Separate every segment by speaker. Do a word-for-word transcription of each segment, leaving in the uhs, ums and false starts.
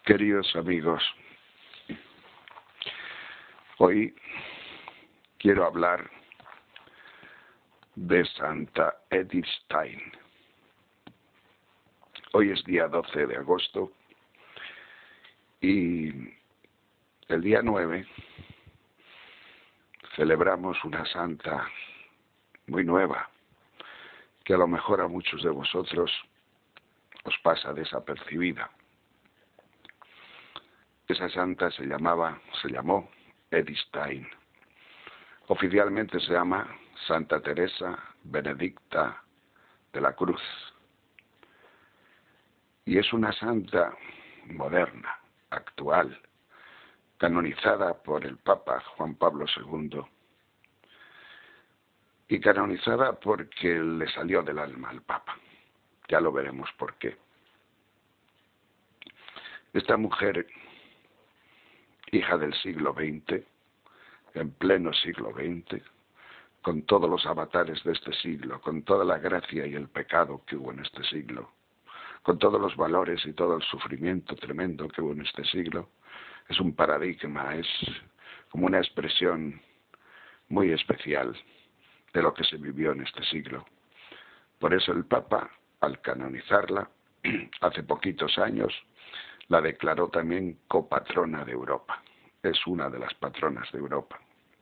Speaker 1: Queridos amigos, hoy quiero hablar de Santa Edith Stein. Hoy es día doce de agosto y el día nueve celebramos una santa muy nueva que a lo mejor a muchos de vosotros os pasa desapercibida. Esa santa se llamaba, se llamó Edith Stein. Oficialmente se llama Santa Teresa Benedicta de la Cruz. Y es una santa moderna, actual, canonizada por el Papa Juan Pablo segundo. Y canonizada porque le salió del alma al Papa. Ya lo veremos por qué. Esta mujer, hija del siglo veinte, en pleno siglo veinte, con todos los avatares de este siglo, con toda la gracia y el pecado que hubo en este siglo, con todos los valores y todo el sufrimiento tremendo que hubo en este siglo, es un paradigma, es como una expresión muy especial de lo que se vivió en este siglo. Por eso el Papa, al canonizarla, hace poquitos años, la declaró también copatrona de Europa. Es una de las patronas de Europa.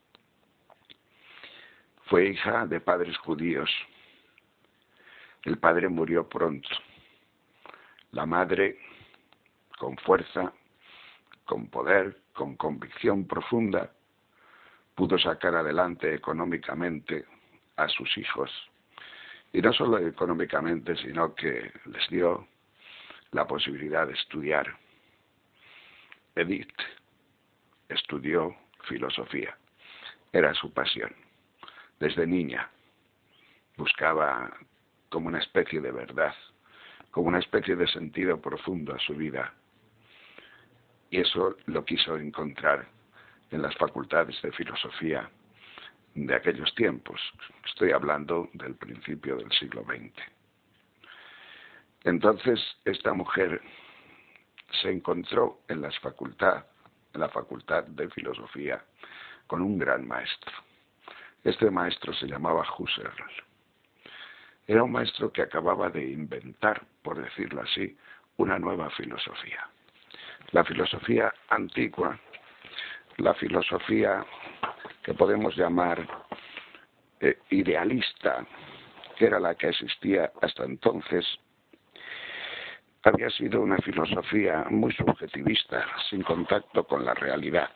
Speaker 1: Fue hija de padres judíos. El padre murió pronto. La madre, con fuerza, con poder, con convicción profunda, pudo sacar adelante económicamente a sus hijos. Y no solo económicamente, sino que les dio la posibilidad de estudiar. Edith estudió filosofía. Era su pasión. Desde niña buscaba como una especie de verdad, como una especie de sentido profundo a su vida. Y eso lo quiso encontrar en las facultades de filosofía de aquellos tiempos. Estoy hablando del principio del siglo veinte. Entonces, esta mujer se encontró en las facultad, en la facultad de filosofía con un gran maestro. Este maestro se llamaba Husserl. Era un maestro que acababa de inventar, por decirlo así, una nueva filosofía. La filosofía antigua, la filosofía que podemos llamar eh, idealista, que era la que existía hasta entonces, había sido una filosofía muy subjetivista, sin contacto con la realidad.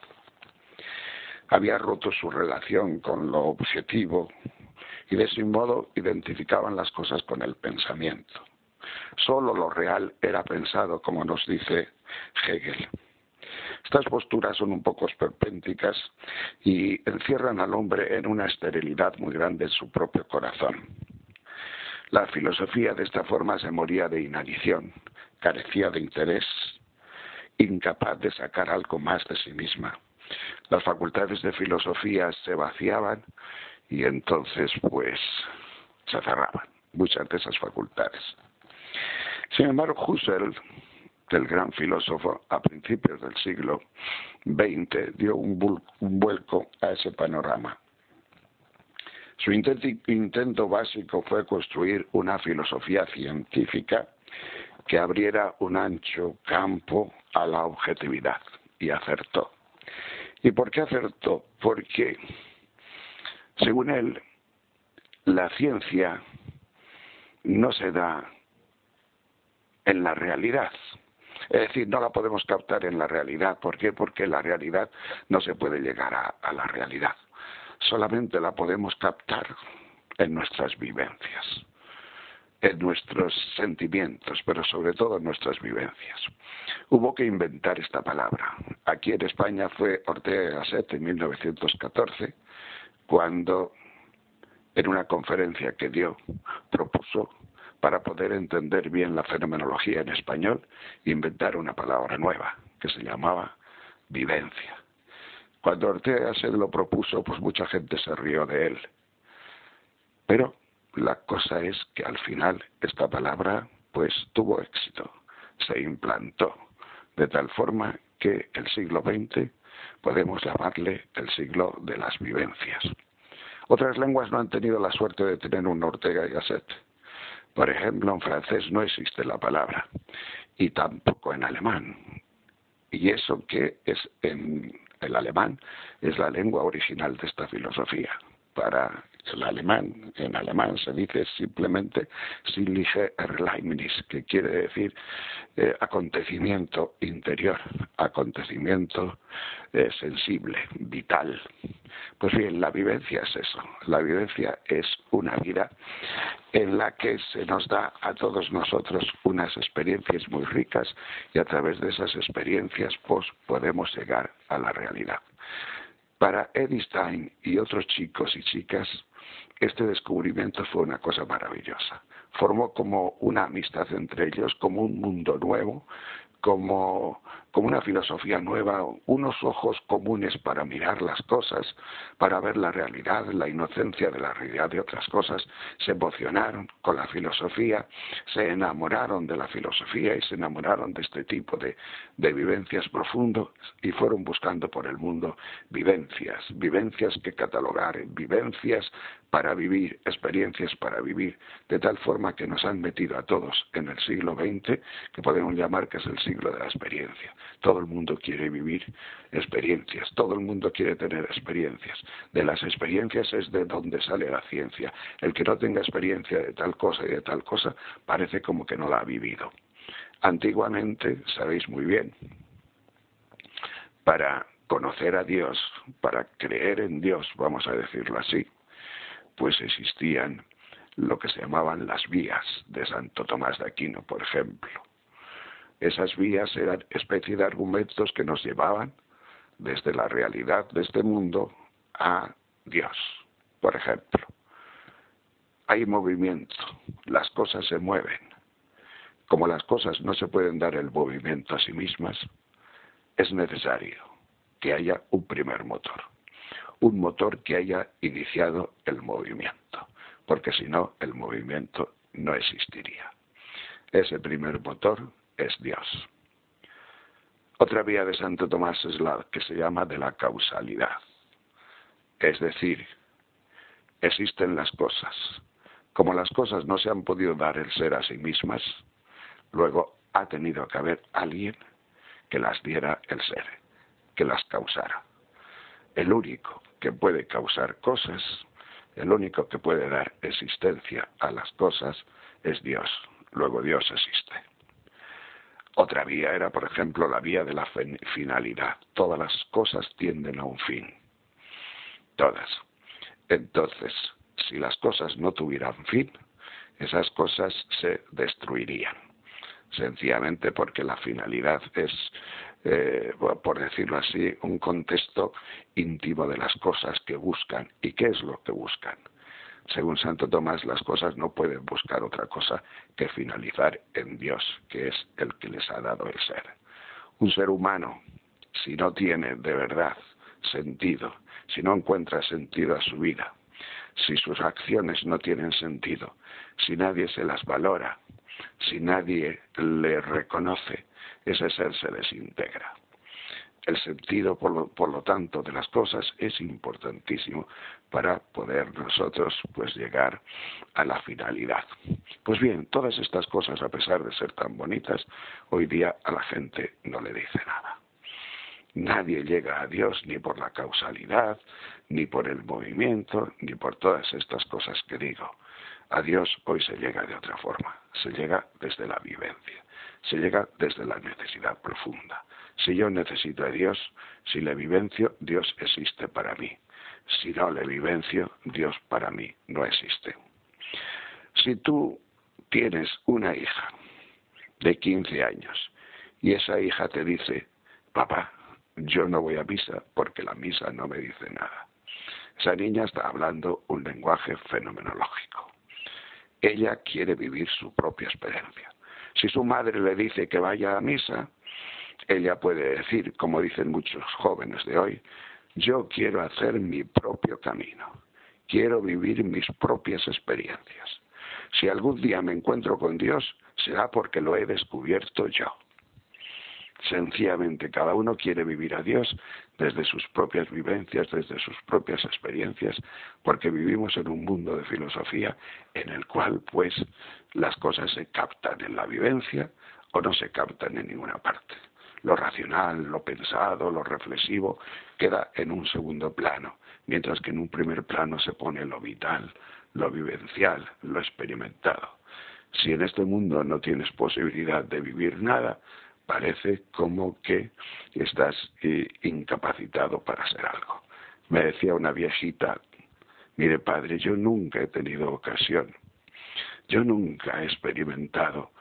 Speaker 1: Había roto su relación con lo objetivo y de ese modo identificaban las cosas con el pensamiento. Solo lo real era pensado, como nos dice Hegel. Estas posturas son un poco esperpénticas y encierran al hombre en una esterilidad muy grande en su propio corazón. La filosofía de esta forma se moría de inanición, carecía de interés, incapaz de sacar algo más de sí misma. Las facultades de filosofía se vaciaban y entonces pues se cerraban muchas de esas facultades. Sin embargo, Husserl, el gran filósofo a principios del siglo veinte, dio un, bul- un vuelco a ese panorama. Su intento, intento básico fue construir una filosofía científica que abriera un ancho campo a la objetividad, y acertó. ¿Y por qué acertó? Porque, según él, la ciencia no se da en la realidad. Es decir, no la podemos captar en la realidad. ¿Por qué? Porque la realidad no se puede llegar a, a la realidad. Solamente la podemos captar en nuestras vivencias, en nuestros sentimientos, pero sobre todo en nuestras vivencias. Hubo que inventar esta palabra. Aquí en España fue Ortega y Gasset en mil novecientos catorce, cuando en una conferencia que dio, propuso, para poder entender bien la fenomenología en español, inventar una palabra nueva, que se llamaba vivencia. Cuando Ortega se lo propuso, pues mucha gente se rió de él. Pero la cosa es que al final esta palabra pues tuvo éxito, se implantó. de tal forma que el siglo veinte podemos llamarle el siglo de las vivencias. Otras lenguas no han tenido la suerte de tener un Ortega y Gasset. Por ejemplo, en francés no existe la palabra, y tampoco en alemán. Y eso que es en el alemán es la lengua original de esta filosofía. Para el alemán, en alemán se dice simplemente sinnliche Erlebnis, que quiere decir eh, acontecimiento interior, acontecimiento eh, sensible, vital. Pues bien, la vivencia es eso. La vivencia es una vida en la que se nos da a todos nosotros unas experiencias muy ricas y a través de esas experiencias pues podemos llegar a la realidad. Para Edith Stein y otros chicos y chicas, este descubrimiento fue una cosa maravillosa. Formó como una amistad entre ellos, como un mundo nuevo, como, como una filosofía nueva, unos ojos comunes para mirar las cosas, para ver la realidad, la inocencia de la realidad de otras cosas. Se emocionaron con la filosofía, se enamoraron de la filosofía y se enamoraron de este tipo de, de vivencias profundas y fueron buscando por el mundo vivencias, vivencias que catalogar, vivencias para vivir, experiencias para vivir, de tal forma que nos han metido a todos en el siglo veinte, que podemos llamar que es el siglo de la experiencia. Todo el mundo quiere vivir experiencias, todo el mundo quiere tener experiencias. De las experiencias es de donde sale la ciencia. El que no tenga experiencia de tal cosa y de tal cosa, parece como que no la ha vivido. Antiguamente, sabéis muy bien, para conocer a Dios, para creer en Dios, vamos a decirlo así, pues existían lo que se llamaban las vías de Santo Tomás de Aquino, por ejemplo. Esas vías eran especie de argumentos que nos llevaban desde la realidad de este mundo a Dios. Por ejemplo, hay movimiento, las cosas se mueven. Como las cosas no se pueden dar el movimiento a sí mismas, es necesario que haya un primer motor. Un motor que haya iniciado el movimiento, porque si no, el movimiento no existiría. Ese primer motor es Dios. Otra vía de Santo Tomás es la que se llama de la causalidad. Es decir, existen las cosas. Como las cosas no se han podido dar el ser a sí mismas, luego ha tenido que haber alguien que las diera el ser, que las causara. El único que puede causar cosas, el único que puede dar existencia a las cosas es Dios. Luego Dios existe. Otra vía era, por ejemplo, la vía de la finalidad. Todas las cosas tienden a un fin. Todas. Entonces, si las cosas no tuvieran fin, esas cosas se destruirían. Sencillamente porque la finalidad es, eh, por decirlo así, un contexto íntimo de las cosas que buscan. ¿Y qué es lo que buscan? Según Santo Tomás, las cosas no pueden buscar otra cosa que finalizar en Dios, que es el que les ha dado el ser. Un ser humano, si no tiene de verdad sentido, si no encuentra sentido a su vida, si sus acciones no tienen sentido, si nadie se las valora, si nadie le reconoce, ese ser se desintegra. El sentido, por lo, por lo tanto, de las cosas es importantísimo para poder nosotros pues llegar a la finalidad. Pues bien, todas estas cosas, a pesar de ser tan bonitas, hoy día a la gente no le dice nada. Nadie llega a Dios ni por la causalidad, ni por el movimiento, ni por todas estas cosas que digo. A Dios hoy se llega de otra forma, se llega desde la vivencia, se llega desde la necesidad profunda. Si yo necesito a Dios, si le vivencio, Dios existe para mí. Si no le vivencio, Dios para mí no existe. Si tú tienes una hija de quince años y esa hija te dice, papá, yo no voy a misa porque la misa no me dice nada. Esa niña está hablando un lenguaje fenomenológico. Ella quiere vivir su propia experiencia. Si su madre le dice que vaya a misa, ella puede decir, como dicen muchos jóvenes de hoy, yo quiero hacer mi propio camino, quiero vivir mis propias experiencias. Si algún día me encuentro con Dios, será porque lo he descubierto yo. Sencillamente cada uno quiere vivir a Dios desde sus propias vivencias, desde sus propias experiencias, porque vivimos en un mundo de filosofía en el cual pues las cosas se captan en la vivencia o no se captan en ninguna parte. Lo racional, lo pensado, lo reflexivo queda en un segundo plano, mientras que en un primer plano se pone lo vital, lo vivencial, lo experimentado. Si en este mundo no tienes posibilidad de vivir nada, parece como que estás eh, incapacitado para hacer algo. Me decía una viejita, mire padre, yo nunca he tenido ocasión, yo nunca he experimentado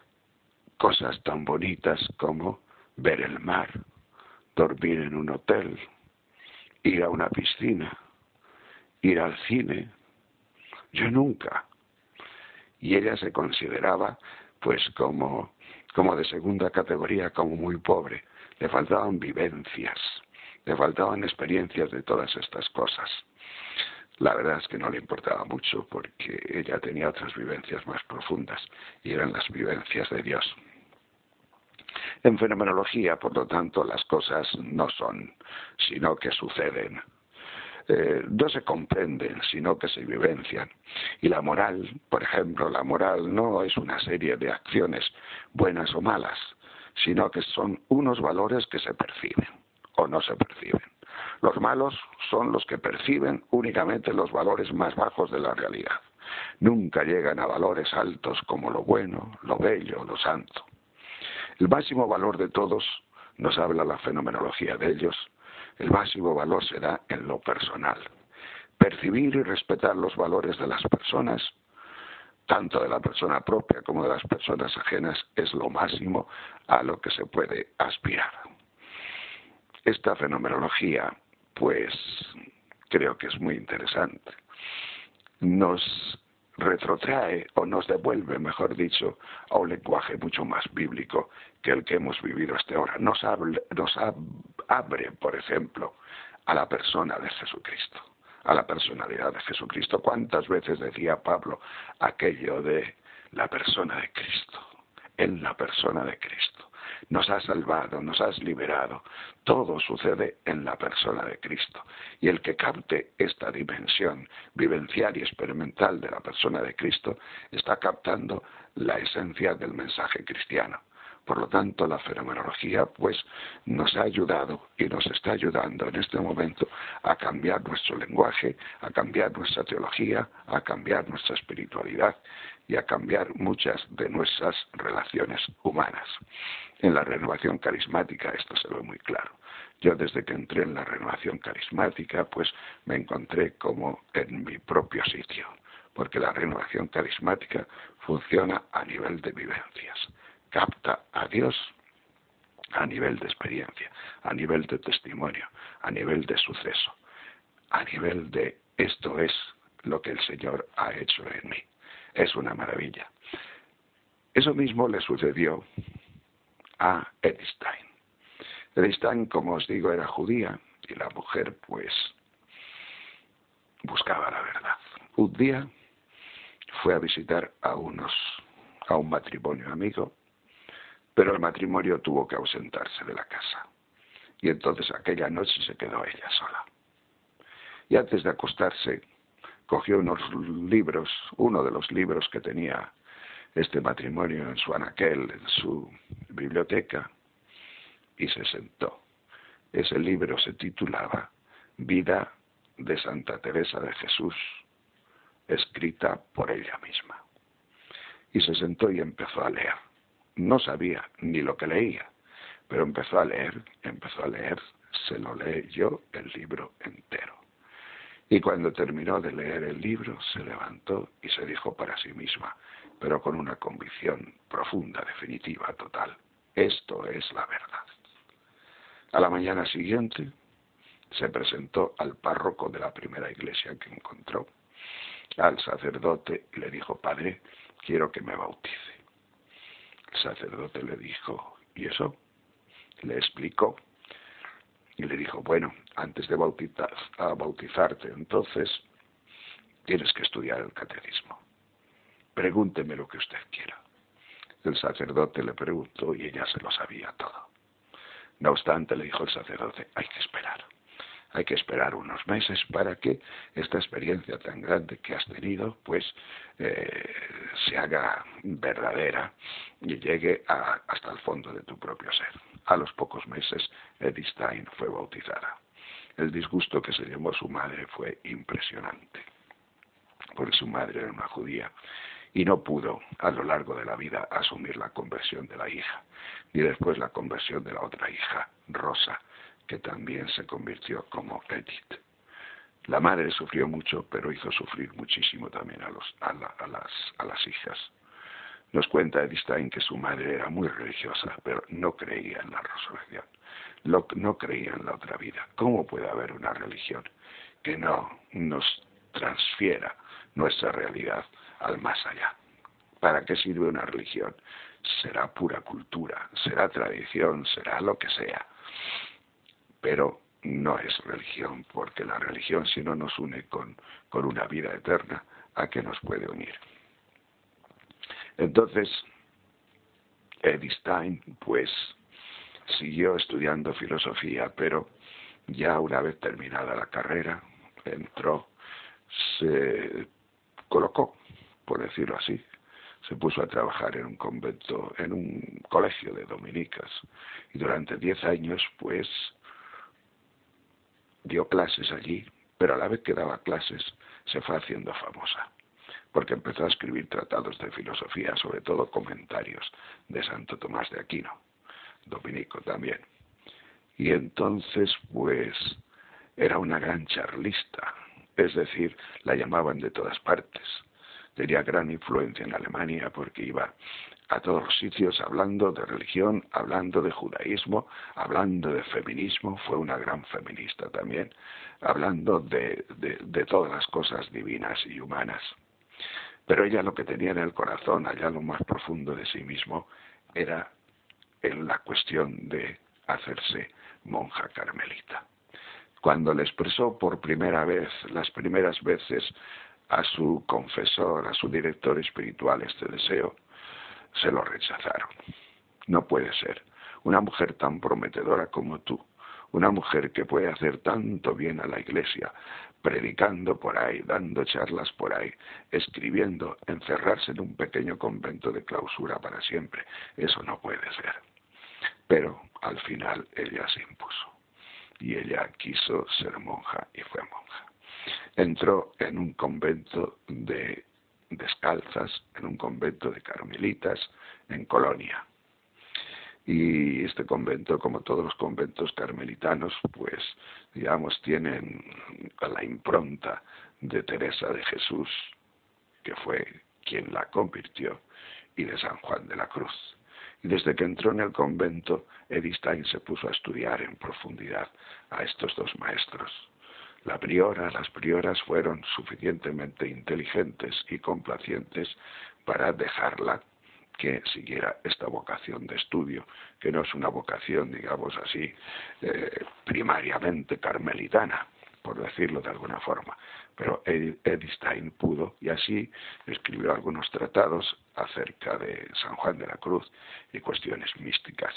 Speaker 1: cosas tan bonitas como ver el mar, dormir en un hotel, ir a una piscina, ir al cine. Yo nunca. Y ella se consideraba pues como, como de segunda categoría, como muy pobre. Le faltaban vivencias, le faltaban experiencias de todas estas cosas. La verdad es que no le importaba mucho porque ella tenía otras vivencias más profundas y eran las vivencias de Dios. En fenomenología, por lo tanto, las cosas no son, sino que suceden. Eh, no se comprenden, sino que se vivencian. Y la moral, por ejemplo, la moral no es una serie de acciones buenas o malas, sino que son unos valores que se perciben o no se perciben. Los malos son los que perciben únicamente los valores más bajos de la realidad. Nunca llegan a valores altos como lo bueno, lo bello, lo santo. El máximo valor de todos, nos habla la fenomenología de ellos, el máximo valor se da en lo personal. Percibir y respetar los valores de las personas, tanto de la persona propia como de las personas ajenas, es lo máximo a lo que se puede aspirar. Esta fenomenología, pues, creo que es muy interesante. Nos retrotrae o nos devuelve, mejor dicho, a un lenguaje mucho más bíblico que el que hemos vivido hasta ahora. Nos, hable, nos ab, abre, por ejemplo, a la persona de Jesucristo, a la personalidad de Jesucristo. ¿Cuántas veces decía Pablo aquello de la persona de Cristo? En la persona de Cristo. Nos has salvado, nos has liberado. Todo sucede en la persona de Cristo. Y el que capte esta dimensión vivencial y experimental de la persona de Cristo está captando la esencia del mensaje cristiano. Por lo tanto, la fenomenología pues nos ha ayudado y nos está ayudando en este momento a cambiar nuestro lenguaje, a cambiar nuestra teología, a cambiar nuestra espiritualidad y a cambiar muchas de nuestras relaciones humanas. En la renovación carismática esto se ve muy claro. Yo desde que entré en la renovación carismática pues me encontré como en mi propio sitio, porque la renovación carismática funciona a nivel de vivencias. Capta a Dios a nivel de experiencia, a nivel de testimonio, a nivel de suceso, a nivel de esto es lo que el Señor ha hecho en mí. Es una maravilla. Eso mismo le sucedió a Edith Stein. Edith Stein, como os digo, era judía y la mujer pues buscaba la verdad. Un día fue a visitar a unos a un matrimonio amigo, pero el matrimonio tuvo que ausentarse de la casa. Y entonces aquella noche se quedó ella sola. Y antes de acostarse, cogió unos libros, uno de los libros que tenía este matrimonio en su anaquel, en su biblioteca, y se sentó. Ese libro se titulaba Vida de Santa Teresa de Jesús, escrita por ella misma. Y se sentó y empezó a leer. No sabía ni lo que leía, pero empezó a leer, empezó a leer, se lo leyó el libro entero. Y cuando terminó de leer el libro, se levantó y se dijo para sí misma, pero con una convicción profunda, definitiva, total: esto es la verdad. A la mañana siguiente se presentó al párroco de la primera iglesia que encontró, al sacerdote, y le dijo: padre, quiero que me bautice. El sacerdote le dijo: ¿y eso? Le explicó. Y le dijo: bueno, antes de bautizar, a bautizarte, entonces, tienes que estudiar el catecismo. Pregúnteme lo que usted quiera. El sacerdote le preguntó y ella se lo sabía todo. No obstante, le dijo el sacerdote, hay que esperar. Hay que esperar unos meses para que esta experiencia tan grande que has tenido, pues, eh, se haga verdadera y llegue a, hasta el fondo de tu propio ser. A los pocos meses, Edith Stein fue bautizada. El disgusto que se llevó su madre fue impresionante, porque su madre era una judía y no pudo a lo largo de la vida asumir la conversión de la hija, ni después la conversión de la otra hija, Rosa, que también se convirtió como Edith. La madre sufrió mucho, pero hizo sufrir muchísimo también a, los, a, la, a, las, a las hijas. Nos cuenta Edith Stein que su madre era muy religiosa, pero no creía en la resurrección, no, no creía en la otra vida. ¿Cómo puede haber una religión que no nos transfiera nuestra realidad al más allá? ¿Para qué sirve una religión? Será pura cultura, será tradición, será lo que sea. Pero no es religión, porque la religión si no nos une con, con una vida eterna, ¿a qué nos puede unir? Entonces, Edith Stein, pues, siguió estudiando filosofía, pero ya una vez terminada la carrera, entró, se colocó, por decirlo así, se puso a trabajar en un convento, en un colegio de dominicas, y durante diez años, pues, dio clases allí, pero a la vez que daba clases se fue haciendo famosa, porque empezó a escribir tratados de filosofía, sobre todo comentarios de Santo Tomás de Aquino, dominico también. Y entonces, pues, era una gran charlista, es decir, la llamaban de todas partes. Tenía gran influencia en Alemania porque iba a todos los sitios hablando de religión, hablando de judaísmo, hablando de feminismo, fue una gran feminista también, hablando de, de, de todas las cosas divinas y humanas. Pero ella lo que tenía en el corazón, allá en lo más profundo de sí mismo, era en la cuestión de hacerse monja carmelita. Cuando le expresó por primera vez, las primeras veces, a su confesor, a su director espiritual este deseo, se lo rechazaron. No puede ser. Una mujer tan prometedora como tú, una mujer que puede hacer tanto bien a la iglesia, predicando por ahí, dando charlas por ahí, escribiendo, encerrarse en un pequeño convento de clausura para siempre, eso no puede ser. Pero al final ella se impuso y ella quiso ser monja y fue monja. Entró en un convento de descalzas, en un convento de carmelitas en Colonia. Y este convento, como todos los conventos carmelitanos, pues, digamos, tienen la impronta de Teresa de Jesús, que fue quien la convirtió, y de San Juan de la Cruz. Y desde que entró en el convento, Edith Stein se puso a estudiar en profundidad a estos dos maestros. La priora, las prioras fueron suficientemente inteligentes y complacientes para dejarla que siguiera esta vocación de estudio, que no es una vocación, digamos así, eh, primariamente carmelitana, por decirlo de alguna forma. Pero Edith Stein pudo, y así escribió algunos tratados acerca de San Juan de la Cruz y cuestiones místicas.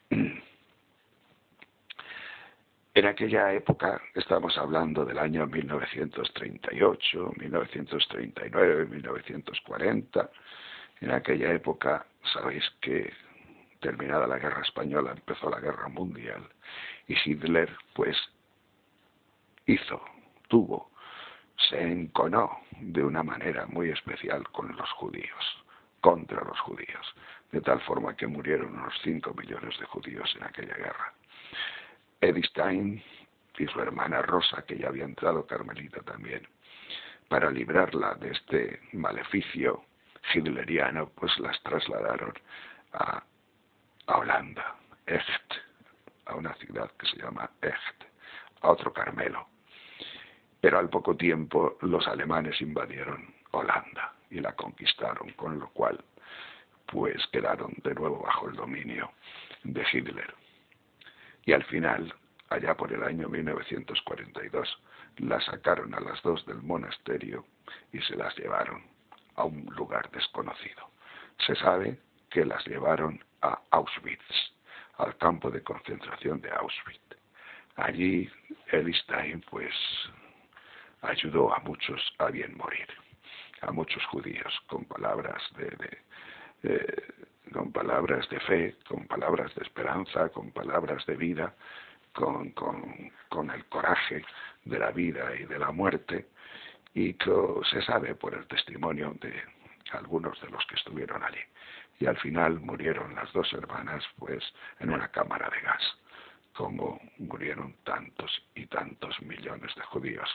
Speaker 1: En aquella época, estamos hablando del año mil novecientos treinta y ocho, mil novecientos treinta y nueve, mil novecientos cuarenta, en aquella época, sabéis que terminada la guerra española empezó la guerra mundial y Hitler pues hizo, tuvo, se enconó de una manera muy especial con los judíos, contra los judíos, de tal forma que murieron unos cinco millones de judíos en aquella guerra. Edith Stein y su hermana Rosa, que ya había entrado carmelita también, para librarla de este maleficio hitleriano, pues las trasladaron a, a Holanda, Echt, a una ciudad que se llama Echt, a otro Carmelo. Pero al poco tiempo los alemanes invadieron Holanda y la conquistaron, con lo cual pues quedaron de nuevo bajo el dominio de Hitler. Y al final, allá por el año mil novecientos cuarenta y dos, las sacaron a las dos del monasterio y se las llevaron a un lugar desconocido. Se sabe que las llevaron a Auschwitz, al campo de concentración de Auschwitz. Allí Stein pues ayudó a muchos a bien morir, a muchos judíos con palabras de, de eh, con palabras de fe, con palabras de esperanza, con palabras de vida, con, con, con el coraje de la vida y de la muerte, y que se sabe por el testimonio de algunos de los que estuvieron allí. Y al final murieron las dos hermanas pues en una cámara de gas, como murieron tantos y tantos millones de judíos.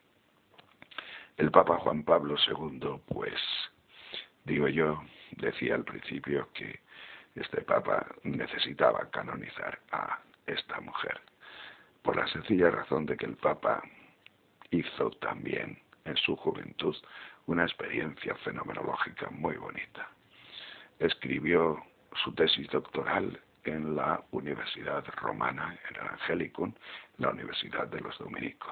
Speaker 1: El Papa Juan Pablo segundo, pues, digo yo, decía al principio que este Papa necesitaba canonizar a esta mujer, por la sencilla razón de que el Papa hizo también en su juventud una experiencia fenomenológica muy bonita. Escribió su tesis doctoral en la Universidad Romana, en el Angelicum, la Universidad de los Dominicos.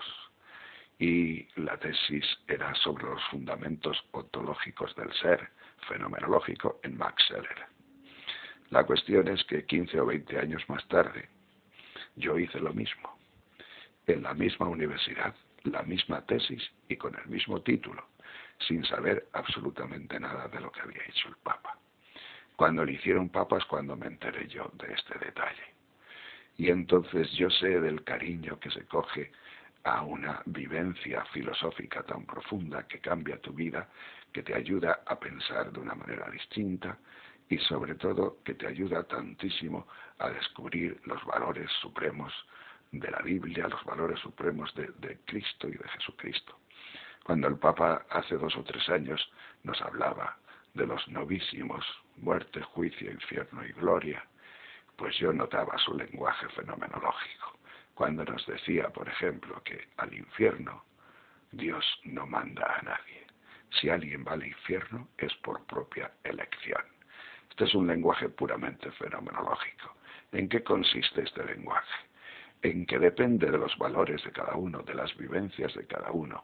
Speaker 1: Y la tesis era sobre los fundamentos ontológicos del ser fenomenológico en Max Scheler. La cuestión es que quince o veinte años más tarde yo hice lo mismo, en la misma universidad, la misma tesis y con el mismo título, sin saber absolutamente nada de lo que había hecho el Papa. Cuando le hicieron Papa es cuando me enteré yo de este detalle. Y entonces yo sé del cariño que se coge a una vivencia filosófica tan profunda que cambia tu vida, que te ayuda a pensar de una manera distinta y sobre todo que te ayuda tantísimo a descubrir los valores supremos de la Biblia, los valores supremos de, de Cristo y de Jesucristo. Cuando el Papa hace dos o tres años nos hablaba de los novísimos, muerte, juicio, infierno y gloria, pues yo notaba su lenguaje fenomenológico. Cuando nos decía, por ejemplo, que al infierno Dios no manda a nadie. Si alguien va al infierno es por propia elección. Este es un lenguaje puramente fenomenológico. ¿En qué consiste este lenguaje? En que depende de los valores de cada uno, de las vivencias de cada uno.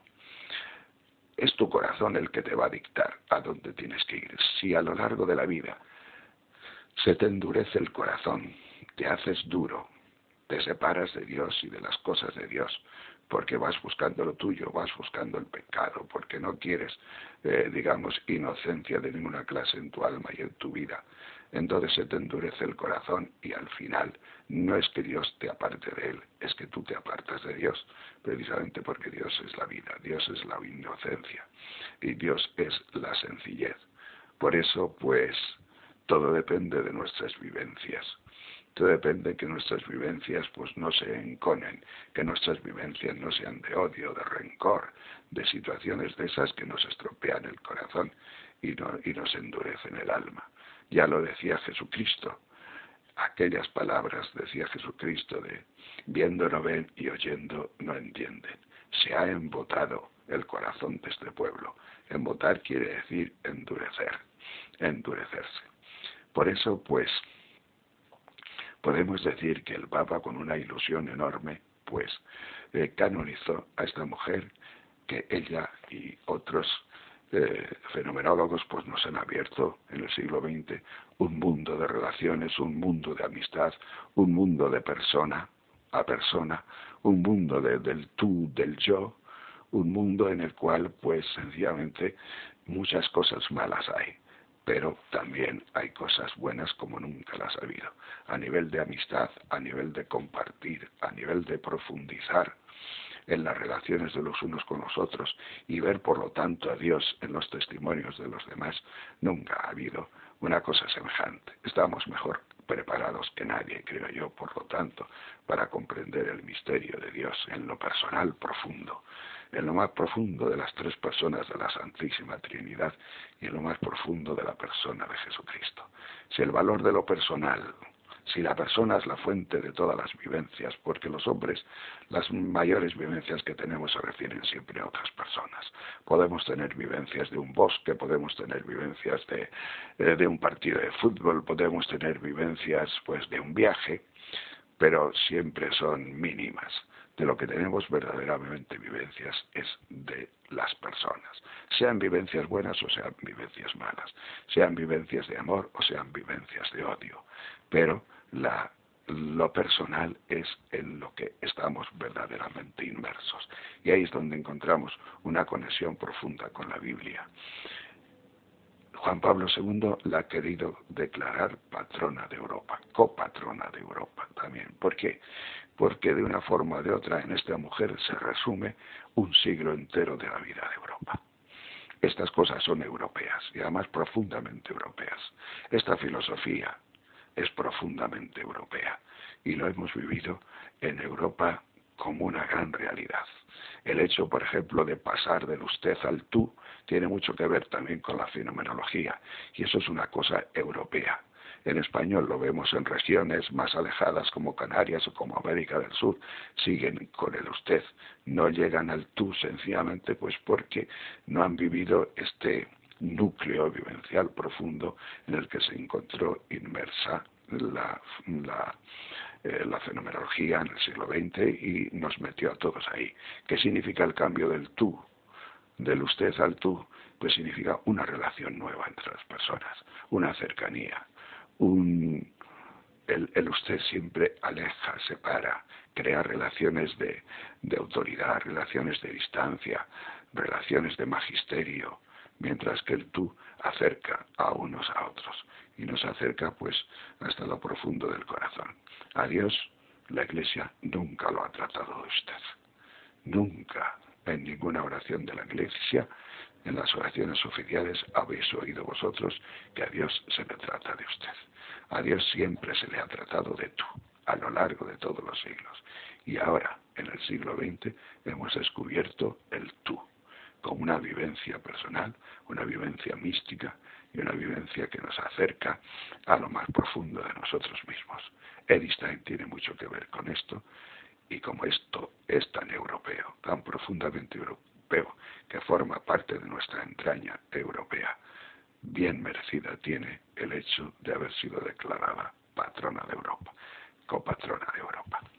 Speaker 1: Es tu corazón el que te va a dictar a dónde tienes que ir. Si a lo largo de la vida se te endurece el corazón, te haces duro, te separas de Dios y de las cosas de Dios, porque vas buscando lo tuyo, vas buscando el pecado, porque no quieres, eh, digamos, inocencia de ninguna clase en tu alma y en tu vida. Entonces se te endurece el corazón y al final no es que Dios te aparte de Él, es que tú te apartas de Dios, precisamente porque Dios es la vida, Dios es la inocencia y Dios es la sencillez. Por eso, pues, todo depende de nuestras vivencias. Todo depende que nuestras vivencias pues no se enconen, que nuestras vivencias no sean de odio, de rencor, de situaciones de esas que nos estropean el corazón y, no, y nos endurecen el alma. Ya lo decía Jesucristo, aquellas palabras decía Jesucristo de viendo no ven y oyendo no entienden. Se ha embotado el corazón de este pueblo. Embotar quiere decir endurecer, endurecerse. Por eso pues podemos decir que el Papa, con una ilusión enorme, pues eh, canonizó a esta mujer que ella y otros eh, fenomenólogos pues nos han abierto en el siglo veinte un mundo de relaciones, un mundo de amistad, un mundo de persona a persona, un mundo de, del tú, del yo, un mundo en el cual pues sencillamente muchas cosas malas hay, pero también hay cosas buenas como nunca las ha habido, a nivel de amistad, a nivel de compartir, a nivel de profundizar en las relaciones de los unos con los otros y ver por lo tanto a Dios en los testimonios de los demás. Nunca ha habido una cosa semejante. Estamos mejor preparados que nadie, creo yo, por lo tanto, para comprender el misterio de Dios en lo personal profundo, en lo más profundo de las tres personas de la Santísima Trinidad y en lo más profundo de la persona de Jesucristo. Si el valor de lo personal, si la persona es la fuente de todas las vivencias, porque los hombres, las mayores vivencias que tenemos se refieren siempre a otras personas. Podemos tener vivencias de un bosque, podemos tener vivencias de, de un partido de fútbol, podemos tener vivencias pues de un viaje, pero siempre son mínimas. De lo que tenemos verdaderamente vivencias es de las personas, sean vivencias buenas o sean vivencias malas, sean vivencias de amor o sean vivencias de odio, pero la lo personal es en lo que estamos verdaderamente inmersos. Y ahí es donde encontramos una conexión profunda con la Biblia. Juan Pablo segundo la ha querido declarar patrona de Europa, copatrona de Europa también. ¿Por qué? Porque de una forma o de otra en esta mujer se resume un siglo entero de la vida de Europa. Estas cosas son europeas y además profundamente europeas. Esta filosofía es profundamente europea y lo hemos vivido en Europa como una gran realidad. El hecho, por ejemplo, de pasar del usted al tú tiene mucho que ver también con la fenomenología y eso es una cosa europea. En español lo vemos en regiones más alejadas como Canarias o como América del Sur, siguen con el usted, no llegan al tú sencillamente pues porque no han vivido este núcleo vivencial profundo en el que se encontró inmersa la, la, eh, la fenomenología en el siglo veinte y nos metió a todos ahí. ¿Qué significa el cambio del tú? Del usted al tú, pues significa una relación nueva entre las personas, una cercanía, un, el, el usted siempre aleja, separa, crea relaciones de, de autoridad, relaciones de distancia, relaciones de magisterio, mientras que el tú acerca a unos a otros y nos acerca pues hasta lo profundo del corazón. A Dios la Iglesia nunca lo ha tratado de usted, nunca. En ninguna oración de la Iglesia, en las oraciones oficiales, habéis oído vosotros que a Dios se le trata de usted. A Dios siempre se le ha tratado de tú, a lo largo de todos los siglos. Y ahora, en el siglo veinte, hemos descubierto el tú, como una vivencia personal, una vivencia mística y una vivencia que nos acerca a lo más profundo de nosotros mismos. Edith Stein tiene mucho que ver con esto. Y como esto es tan europeo, tan profundamente europeo, que forma parte de nuestra entraña europea, bien merecida tiene el hecho de haber sido declarada patrona de Europa, copatrona de Europa.